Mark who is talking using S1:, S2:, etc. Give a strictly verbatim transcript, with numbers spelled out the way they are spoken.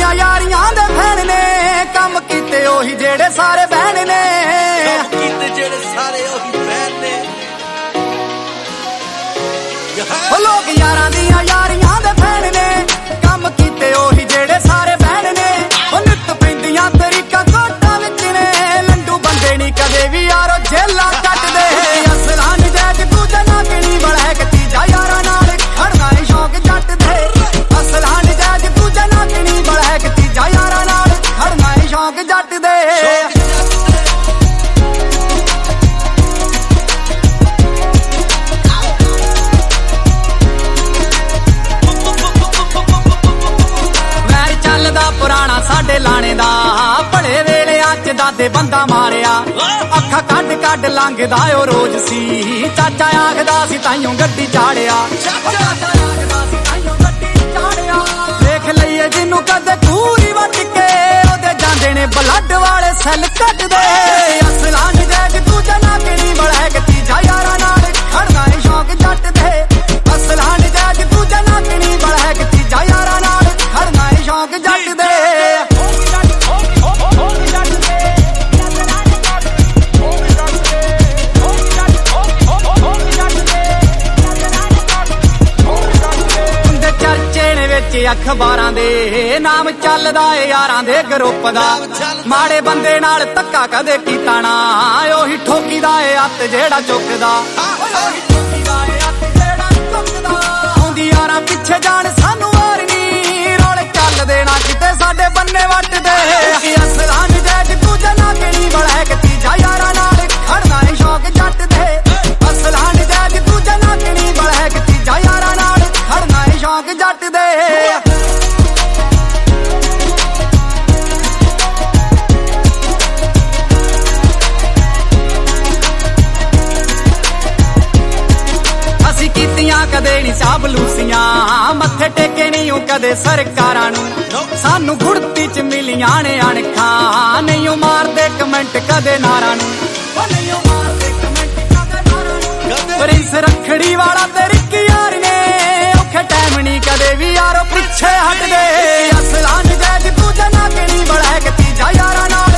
S1: दियां यारियां दे फैन ने कम कीते ओही जेड़े सारे बहन ने
S2: कम कीते जेड़े सारे ओही बहन ने
S1: लोग यारां दियां यारियां दे फैन ने कम कीते ओही जेड़े सारे बहन ने नित पैंदियां तरीका कोटा विच ने लंडू बंदे नी कदे भी यारो जेला कटदे असला नजैज तू जना किनी बलैक तीजा यारां नाल खड़ना है शौक जट दे असला नजैज तू जना किनी बलैक तीजा यारां नाल खड़ना है शौक जट दे पुराना साडे लाने दा बड़े वेले अच दादे बंदा मारिया अखा कड कड लंघदा ओ रोज सी चाचा आखदा सी ताइयों गड्डी चाड़िया देख लईए जिन्नू कदे पूरी वट के ओदे जांदे ने ब्लड वाले सैल कट दे असला नजैज तू जना किनी बलैक तीजा यारां नाल खड़ना है शौक जट दे असला नजैज तू जना किनी बलैक तीजा यारां नाल खड़ना है शौक जट दे अखबारां दे नाम चलदा ए यारां दे ग्रुप दा माड़े बंदे नाल धक्का कदे कीता ना ओही ठोकीदा ए हत्थ जेड़ा चुकदा आउंदी यारां पिछे जान सानू वार नी रोले चल देना किते साडे बन्ने वट दे असला नजैज तू जना किनी बलैक तीजा यारां नाल खड़ना है शौक जट दे असला नजैज तू जना किनी बलैक तीजा यारां नाल खड़ना है शौक जट दे कदे नी चाबलूसियां मत्थे टेके नहीं कदे सरकारां नू सानू गुड़ती च मिलियां ने अणखां नहीं मारदे कमेंट कदे नारां नू प्रिंस रखड़ी वाला तेरी यार ने औखे टाइम नी कदे भी यारो पिछे हट दे असला नजैज तू जना किनी बलैक तीजा यारां नाल